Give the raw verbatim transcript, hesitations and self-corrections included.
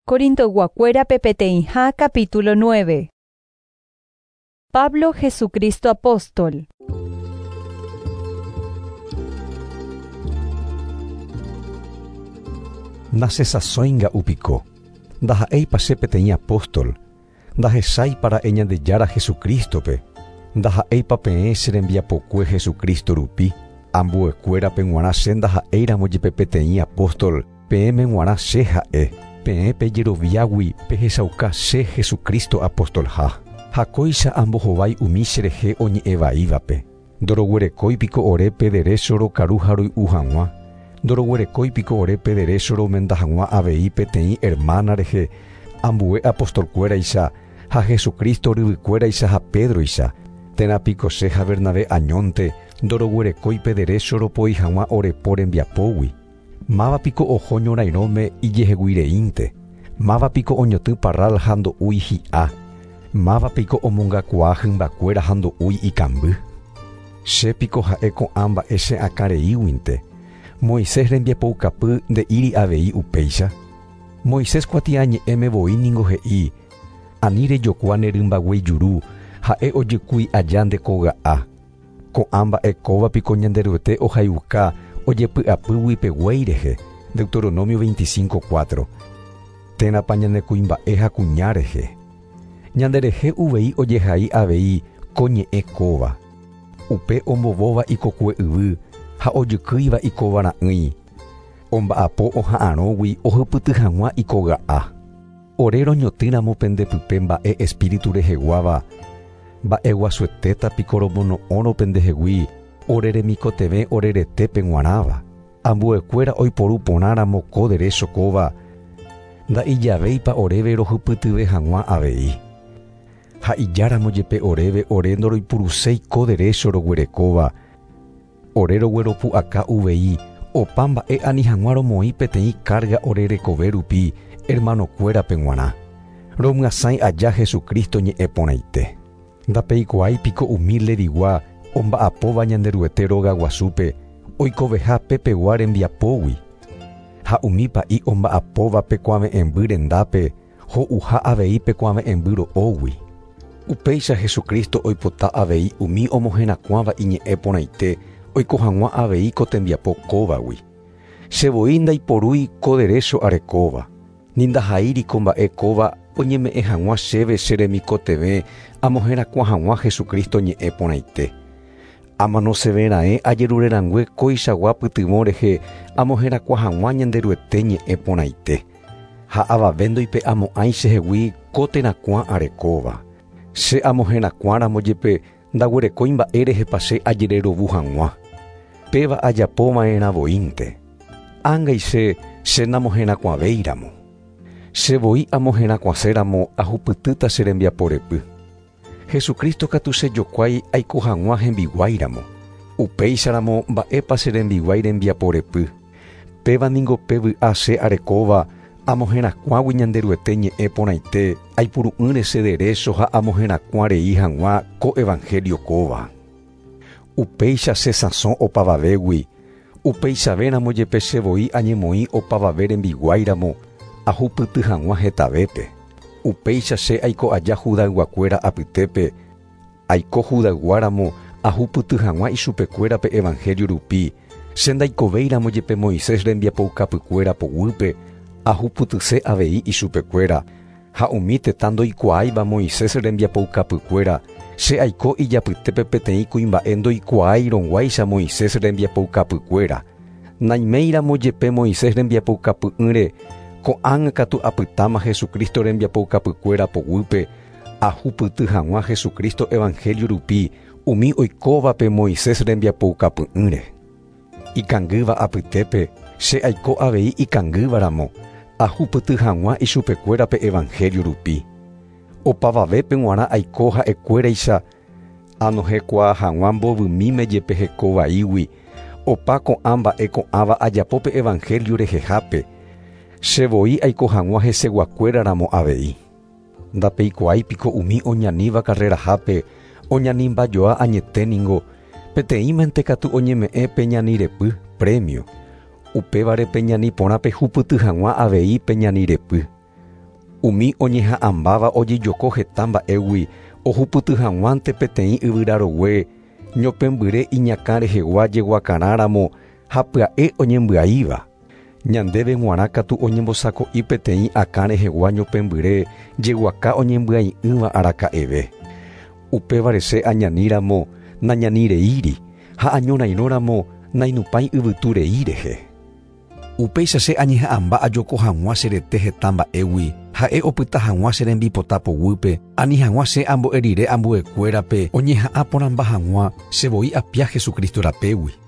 Corinto Guacuera Pepeteijá capítulo nueve. Pablo Jesucristo Apóstol. Nace sasoinga upiko, daja ei pase peteña apóstol, daje sai para eña de yara Jesucristo pe, daja ei papee serembia pocue Jesucristo rupi, ambu escuera penguana sendaja eira mojipe peteña apóstol, pe menguana seja e, pe pe yeroviagui pe jesauka se Jesucristo apóstol ha, hakoisa ambo hovai umisereje oñe evaivape, doroguerekoi piko ore pedere soro karuharoi uhanwa, doroguerekoi piko ore pedere soro mendahangwa avei peteĩ hermana reje, ambue apóstol kuera isa, ha Jesucristo ryvykuéra isa ha Pedro isa, tena piko se ha Bernabé añonte, doroguerekoi pedere soro poihangwa orepo rembiapógui, máva piko oho ñorairõme ijeheguireínte, máva piko oñotỹ parral ha ndo'úi hi'a, máva piko omongakuaa hymbakuéra ha ndo'úi ikamby. Chépiko ha'e ko'ã mba'e che akareíguinte, Moisés rembiapoukapy nde'íri avei upéicha. Moisés kuatiañe'ẽmevoi ningo he'i, ani rejokua nerymbaguei juru, ha'e ojykúi aja nde koga'á. Ko'ã mba'ekóva piko ñanderyete ohayuka ojepy'apýgui peguéi rehe, Deuteronomio veinticinco cuatro. Térãpa ñandekúi mba'e ha kuña rehe. Ñanderehe uvei ojehai avei ko ñe'ẽ kóva. Upe ombovóva ikokue yvy, ha ojykýiva ikovara'ỹi. Omba'apo oha'ãrõgui ohypyty hag̃ua ikoga'á. Ore roñotỹramo pendepype mba'e espíritu reheguáva, mba'e guasuetéta piko romono'õro pendehegui, ore remikotevẽ orerete pe g̃uarãva. Ambuekuéra oiporu porãramo ko derecho kóva, nda'ijavéipa oréve rohypytyve hag̃ua avei. Ha ijáramo jepe oréve ore ndoroipuruséi ko derecho roguerekóva, ore rogueropu'aka uvei, opa mba'e ani hag̃ua romoĩ peteĩ carga ore rekove rupi hermanokuéra pe g̃uarã. Romyasãi aja Jesucristo ñe'ẽ porãite. Ndapeikuaái piko humilde rigua omba'apóva ñanderyete róga guasúpe, oikoveha pepegua rembiapógui. Ha umípa'i omba'apóva pe koave'ẽmby rendápe, ho'uha avei pe koave'ẽmby ro'ógui. Upéicha Jesucristo oipota avei umi omohẽrakuãva iñe'ẽ porãite, oiko hag̃ua avei ko tembiapo kóvagui. Chevoi ndaiporúi ko derecho arekóva. Nindahaíriko mba'e kóva oñeme'ẽ hag̃ua chéve che remikotevẽ amohẽrakua hag̃ua Jesucristo ñe'ẽ porãite. Amanoseveraẽ ajerurerangue koichagua pytyvõ rehe amohẽrakua hag̃ua ñanderyete ñe'ẽ porãite. Ha avavéndoipe amo'ãi chehegui ko terakuã arekóva. Che amohẽrakuáramo jepe ndaguerekói mba'e rehepa che ajererovu hag̃ua. Péva ajapóva'erãvoínte. Ángaiche che namohẽrakuãvéiramo. Chevoi amohẽrakuaséramo ahupytýta che rembiaporepy. Jesucristo katu chejokuái aiko hag̃ua hembiguáiramo. Upéicharamo mba'épa che rembiguái rembiaporepy. Péva ningo pe vy'a che arekóva amohẽrakuágui ñanderyete ñe'ẽ porãite aipuru'ỹre che derecho ha amohẽrakuã rei hag̃ua ko evangelio kóva. Upéicha che sãso opavavégui, upéichavéramo jepe chevoi añemoĩ opavave rembiguáiramo ahupyty hag̃ua hetavépe. Upéicha che aiko aja Judayguakuéra apytépe, aiko Judayguáramo ahupyty hag̃ua ichupekuéra pe evangelio rupi, che ndaikovéiramo jepe Moisés rembiapoukapykuéra poguýpe ahupytyse avei ichupekuéra, ha umi tetã ndoikuaáiva Moisés rembiapoukapykuéra, che aiko ijapytépe peteĩ kuimba'e ndoikuaáirõguáicha Moisés rembiapoukapykuéra. Naiméiramo jepe Moisés rembiapoukapy'ỹre, ko'ág̃a katu apytáma Jesucristo rembiapoukapykuéra poguýpe ahupyty hag̃ua Jesucristo evangelio rupi umi oikóva pe Moisés rembiapoukapy'ỹre. Ikangýva apytépe, che aiko avei ikangývaramo ahupyty hag̃ua ichupekuéra pe evangelio rupi. Opavave pe g̃uarã aiko ha'ekuéraicha anohẽkuaa hag̃ua mbovymíme jepe hekovaígui, opa ko'ã mba'e ko'ãva ajapo pe evangelio rehehápe. Chevoi aiko hag̃ua hecheguakuéraramo avei. Ndapeikuaái piko umi oñaníva karrerahápe oñanimbajoa añeténingo peteĩmante katu oñeme'ẽ pe ñanirepy premio. Upévare pe ñani porã pe hupyty hag̃ua avei pe ñani repy. umi oñeha'ãmbáva ojejoko heta mba'égui ohupyty hag̃uánte peteĩ yvyrarogue ñopembyre iñakã rehegua jeguakarãramo ha pya'e oñembya'íva. Ñandéve g̃uarã katu oñembosako'i peteĩ akã rehegua ñopembyre jeguaka oñembya'ĩ'ỹva araka'eve. Upévarese añaníramo nañanireíri ha añorairõramo nainupãi yvytureí rehe. Upéichase añeha'ãmba ajoko hag̃ua che rete heta mba'égui ha'e opyta hag̃ua che rembipota poguýpe ani hag̃ua che ambo'erire ambuekuérape oñeha'ã porãmba hag̃ua chevoi apia Jesukristo rapégui.